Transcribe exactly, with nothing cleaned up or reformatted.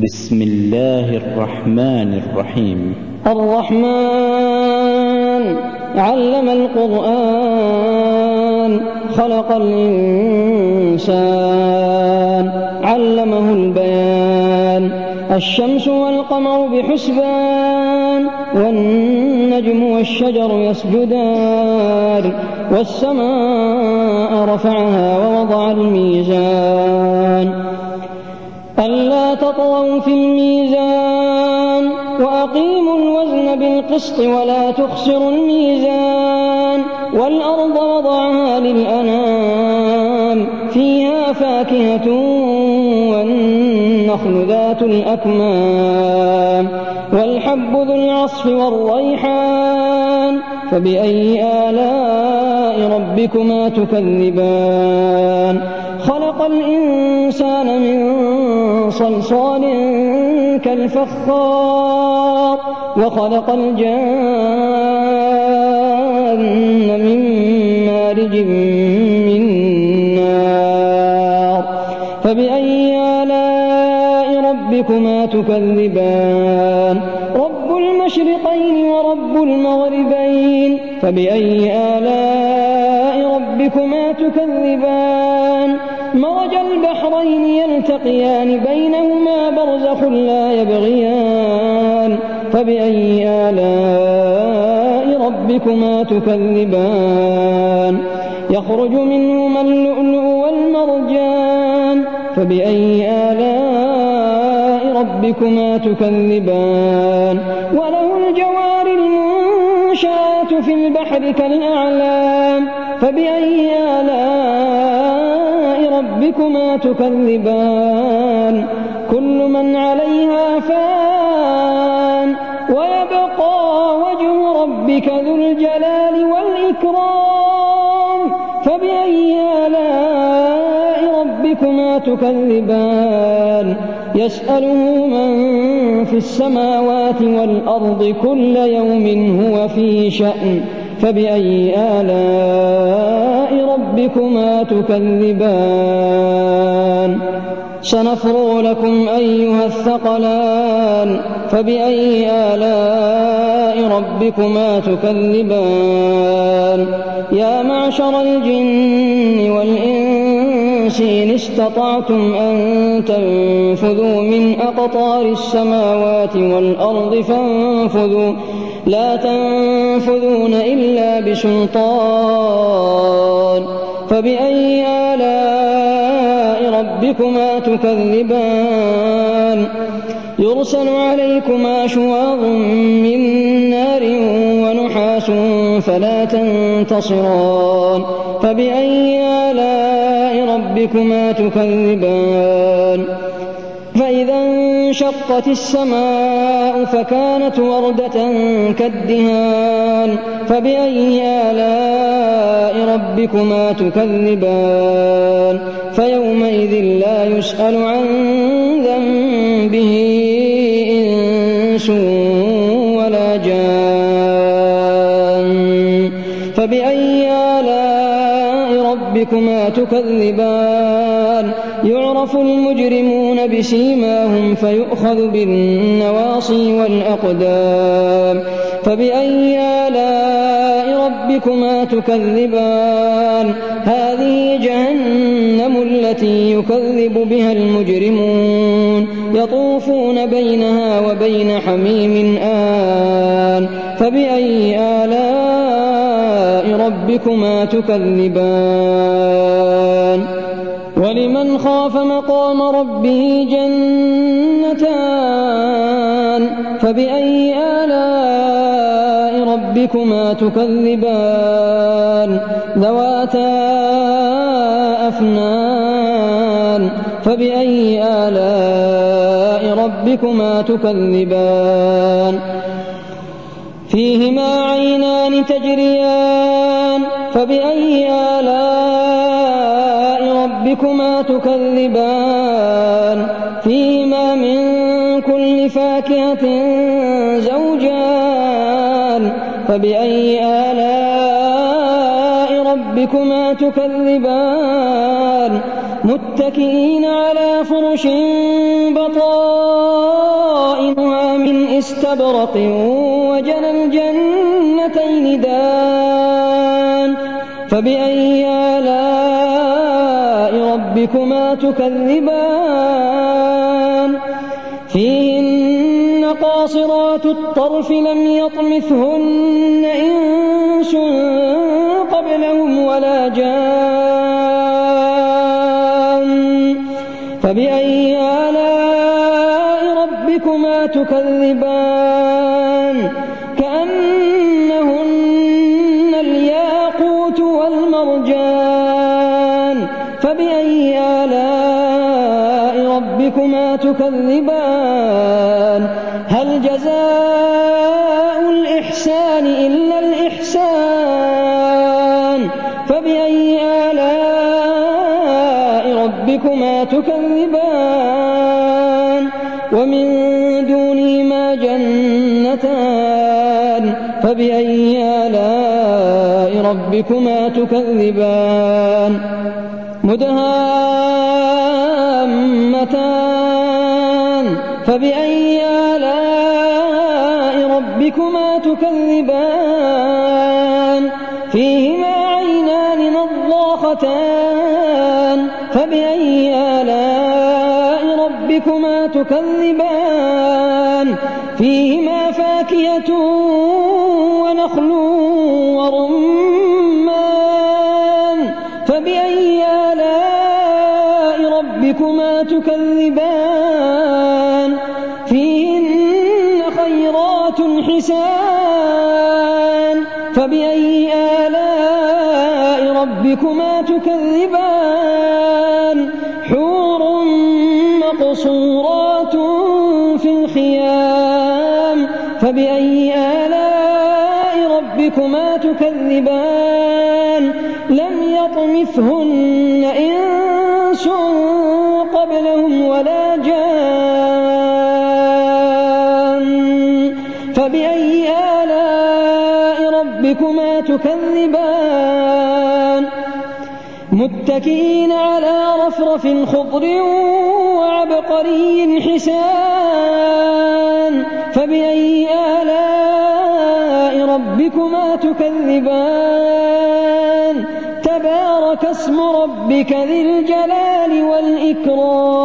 بسم الله الرحمن الرحيم. الرحمن علم القرآن خلق الإنسان علمه البيان. الشمس والقمر بحسبان والنجم والشجر يسجدان والسماء رفعها ووضع الميزان ألا تطغوا في الميزان وأقيموا الوزن بالقسط ولا تخسروا الميزان. والأرض وضعها للأنام فيها فاكهة والنخل ذات الأكمام والحب ذو العصف والريحان فبأي آلاء ربكما تكذبان. خلق الإنسان من صلصال كالفخار وخلق الجان من مارج من نار فبأي آلاء ربكما تكذبان. رب المشرقين ورب المغربين فبأي آلاء ربكما تكذبان. مرج البحرين يلتقيان بينهما برزخ لا يبغيان فبأي آلاء ربكما تكذبان. يخرج منهما اللؤلؤ والمرجان فبأي آلاء ربكما تكذبان. وله الجوار المنشآت في البحر كالأعلام فبأي آلاء ربكما تكذبان. كل من عليها فان ويبقى وجه ربك ذو الجلال والإكرام فبأي آلاء ربكما تكذبان. يسأله من في السماوات والأرض كل يوم هو في شأن فبأي آلاء ربكما تكذبان. سنفرغ لكم أيها الثقلان فبأي آلاء ربكما تكذبان. يا معشر الجن والإنس إن استطعتم أن تنفذوا من أقطار السماوات والأرض فانفذوا لا تنفذون إلا بسلطان فبأي آلاء ربكما تكذبان. يرسل عليكما شواظ من نار ونحاس فلا تنتصران فبأي آلاء ربكما تكذبان. فإذا انشقت السماء فكانت وردة كالدهان فبأي آلاء ربكما تكذبان. فيومئذ لا يسأل عن ذنبه إنس ولا جان فبأي آلاء ربكما تكذبان. يعرف المجرمون بسيماهم فيؤخذ بالنواصي والأقدام فبأي آلاء ربكما تكذبان. هذه جهنم التي يكذب بها المجرمون يطوفون بينها وبين حميم آن فبأي آلاء ربكما تكذبان. ولمن خاف مقام ربه جنتان فبأي آلاء ربكما تكذبان. ذواتا أفنان فبأي آلاء ربكما تكذبان. فيهما عينان تجريان فبأي آلاء ربكما تكذبان. فيهما من كل فاكهة زوجان فبأي آلاء ربكما تكذبان. متكئين على فرش بطائن استبرق وجنى الجنتين دان فبأي آلاء ربكما تكذبان فيهن قاصرات الطرف لم يطمثهن إنس قبلهم ولا جان فبأي آلاء ربكما تكذبان كأنهن الياقوت والمرجان فبأي آلاء ربكما تكذبان هل جزاء الإحسان إلا الإحسان فبأي آلاء ربكما تكذبان ومن دونهما جنتان فبأي آلاء ربكما تكذبان مدهامتان فبأي آلاء ربكما تكذبان فيهما عينان نضاختان فبأي آلاء ربكما تكذبان فيهما فاكهة ونخل ورمان فبأي آلاء ربكما تكذبان فيهن خيرات حسان فبأي آلاء ربكما تكذبان حور مقصورات في الخيام فبأي آلاء ربكما تكذبان لم يطمثهن إنس قبلهم ولا جان فبأي آلاء ربكما تكذبان متكئين على رفرف خضر وعبقري حسان فبأي آلاء ربكما تكذبان تبارك اسم ربك ذي الجلال والإكرام